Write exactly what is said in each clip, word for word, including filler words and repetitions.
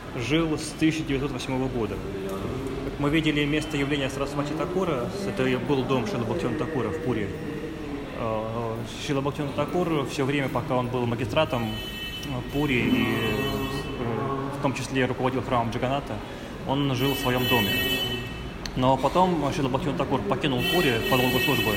жил с тысяча девятьсот восьмого года. Как мы видели, место явления Сарасвати Такура, это был дом Шрилы Бхактивинода Такура в Пури. Шрила Бхактивинода Такур все время, пока он был магистратом Пури и в том числе руководил храмом Джаганата, он жил в своем доме. Но потом Шрила Бхактивинода Такур покинул Пури по долгу службы,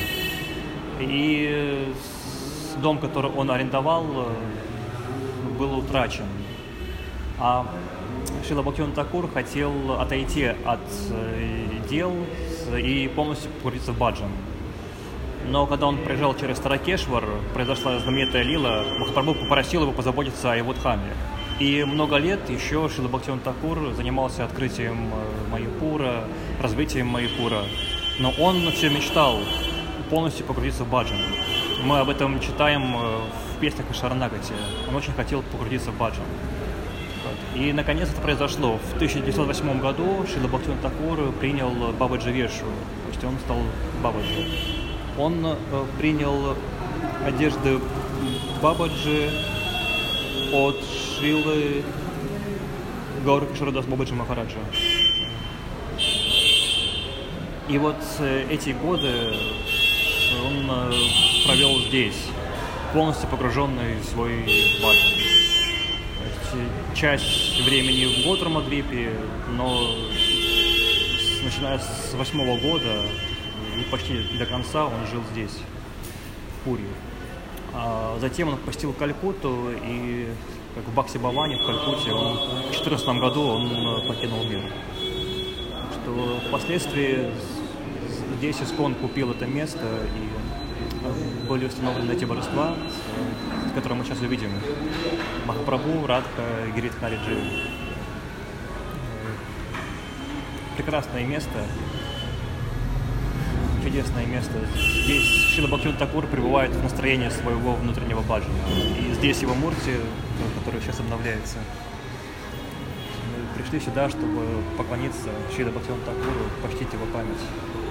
и дом, который он арендовал, был утрачен. А Шрила Бхактивинода Такур хотел отойти от дел и полностью погрузиться в баджан. Но когда он проезжал через Таракешвар, произошла знаменитая лила, Махапрабху попросил его позаботиться о его дхаме. И много лет еще Шрила Бхактивинода Такур занимался открытием Майяпура, развитием Майяпура. Но он все мечтал полностью погрузиться в баджан. Мы об этом читаем в песнях о Шаранагати. Он очень хотел погрузиться в баджан. И наконец это произошло. В тысяча девятьсот восьмом году Шрила Бхактивинода Такур принял Бабаджи Вешу, то есть он стал Бабаджи. Он э, принял одежды Бабаджи от Шрилы Гаура Кишора Дас Бабаджи Махараджа. И вот э, эти годы он э, провел здесь, полностью погруженный в свой баджан. То есть часть времени в Готрамадвипе, но с, начиная с восьмого года и почти до конца он жил здесь, в Пури. А затем он посетил Калькутту, и как в Бхакти-Бхаване в Калькутте он, в две тысячи четырнадцатом году он покинул мир. Так что впоследствии здесь Искон купил это место, и были установлены эти божества, которые мы сейчас увидим. Махапрабху, Радха, Гиридхариджи. Прекрасное место. Чудесное место. Здесь Шрила Бхактивинода Такур пребывает в настроении своего внутреннего баджана. И здесь его мурти, который сейчас обновляется. Мы пришли сюда, чтобы поклониться Шриле Бхактивинода Такуру, почтить его память.